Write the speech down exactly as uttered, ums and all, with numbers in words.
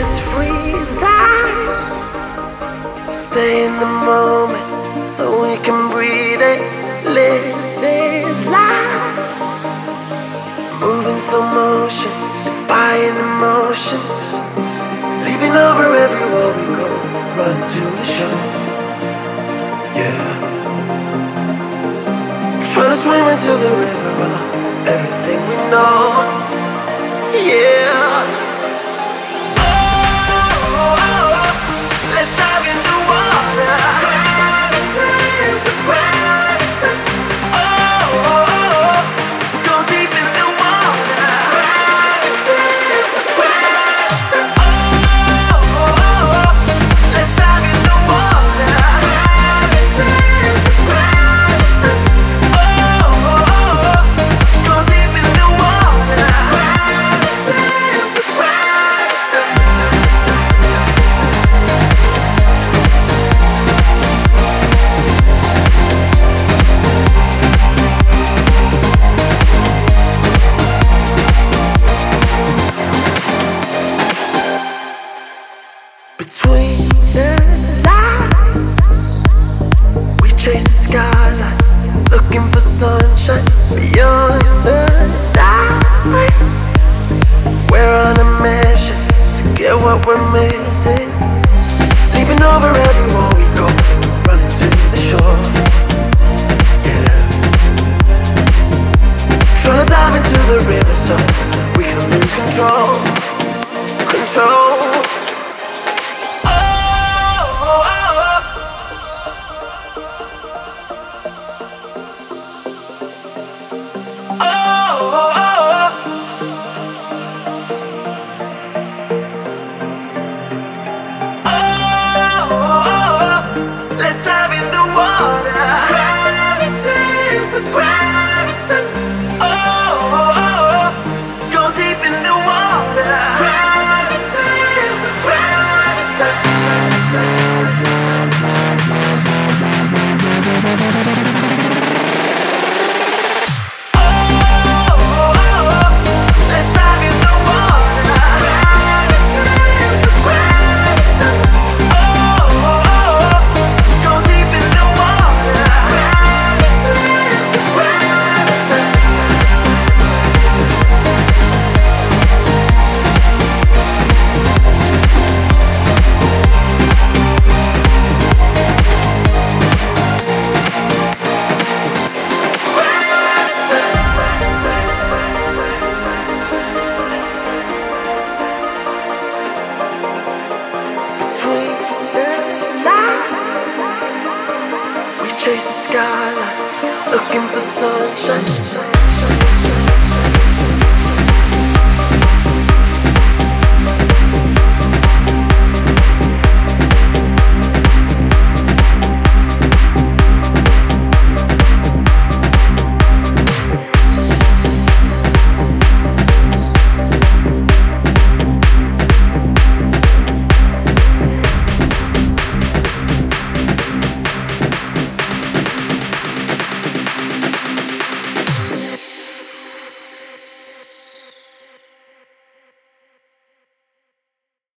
Let's freeze time. Stay in the moment so we can breathe it. Live this life. Move in slow motion, defying emotions. Leaping over everywhere we go. Run to the show. Yeah. Trying to swim into the river along everything we know. Yeah. Let's dive in the water. Oh, go deep in the water. Oh, let's dive in the water. Oh, go deep in the water. Between the lines, we chase the skyline, looking for sunshine beyond the night. We're on a mission to get what we're missing. Leaping over everywhere we go, running to the shore. Yeah. Trying to dive into the river so we can lose control. Control. Let's dive in the water. Gravity with gravity. Oh, go deep in the water. Gravity with gravity. Oh, let's dive in the water. Gravity with gravity. Oh, go deep in the water. Between the lines, we chase the skyline, looking for sunshine.